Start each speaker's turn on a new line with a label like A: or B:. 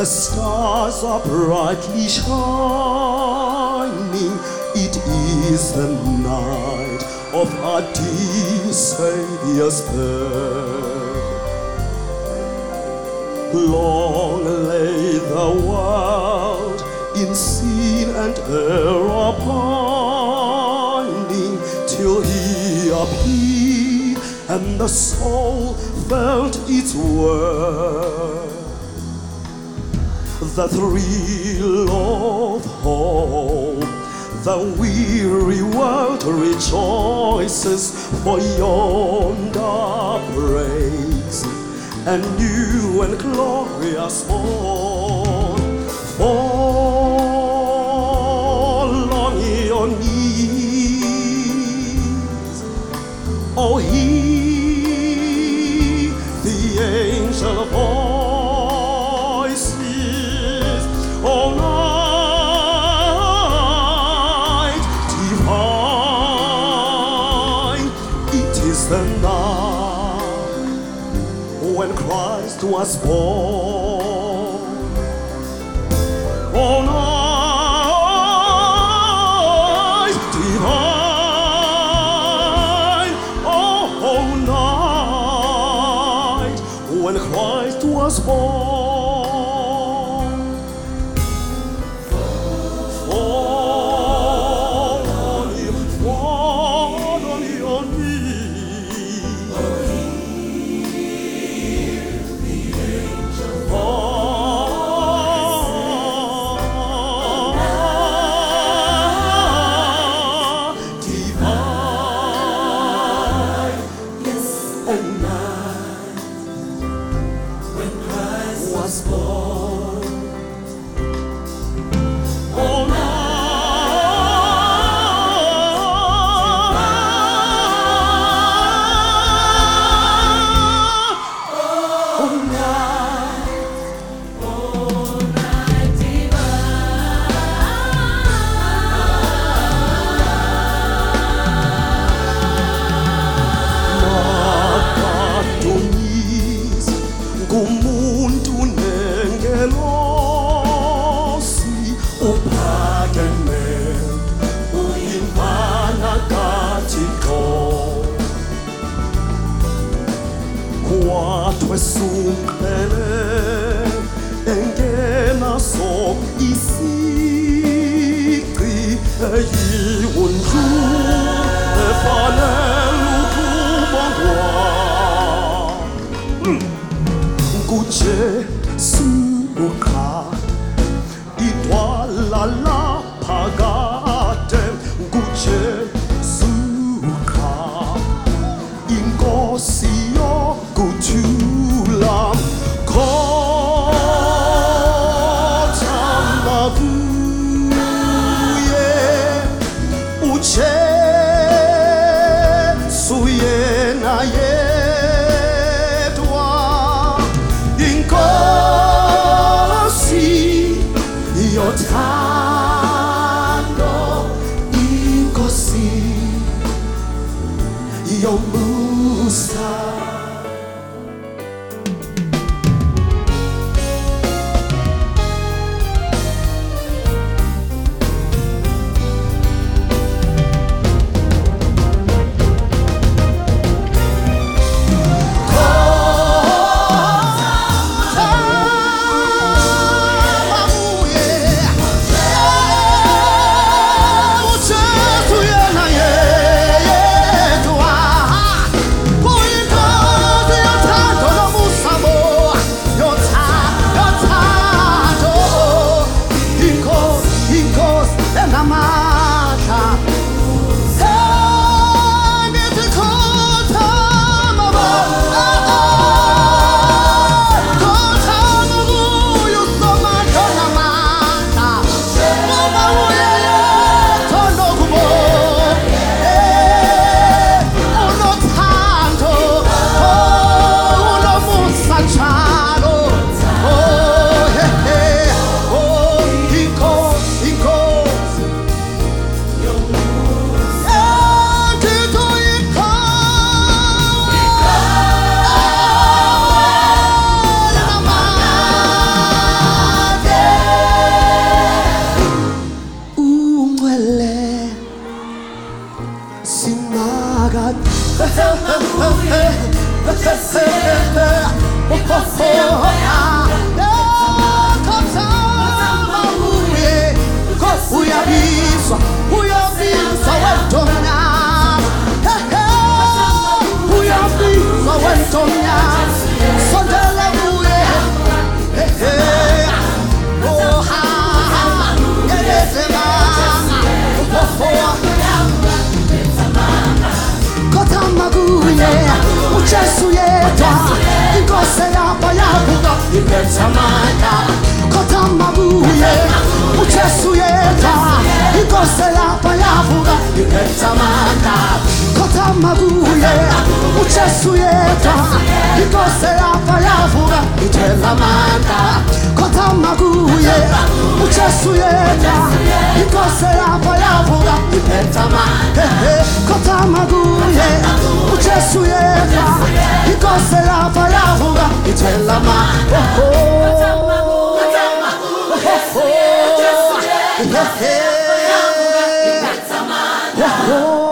A: The stars are brightly shining. It is the night of our dear Saviour's birth. Long lay the world in sin and error pining, till He appeared and the soul felt its worth. The thrill of hope, the weary world rejoices, for yonder breaks a new and glorious morn. Fall on your knees, oh, hear the angel voices, oh, night divine. It is the night when Christ was born. Oh, night divine, oh, night when Christ was born. Fall on your knees. Was born. Oh, night divine. Kumuntu nengelosi uphakeme uyimfana kaThixo, kwathwe sumqele engenaso isici eyiwundlu efanele ukubongwa. kuJesu qha idwala laphakade, kuJesu qha inkosi yokuthula. Khothama kuye uJesu ipetamanda kotamabuye uchesuyeta ikosela payavuga ipetamanda kotamabuye uchesuyeta ikosela payavuga itelamanda kotamabuye uchesuyeta ikosela payavuga ipetamanda kotamabuye uchesuyeta ikosela payavuga itelamanda oh,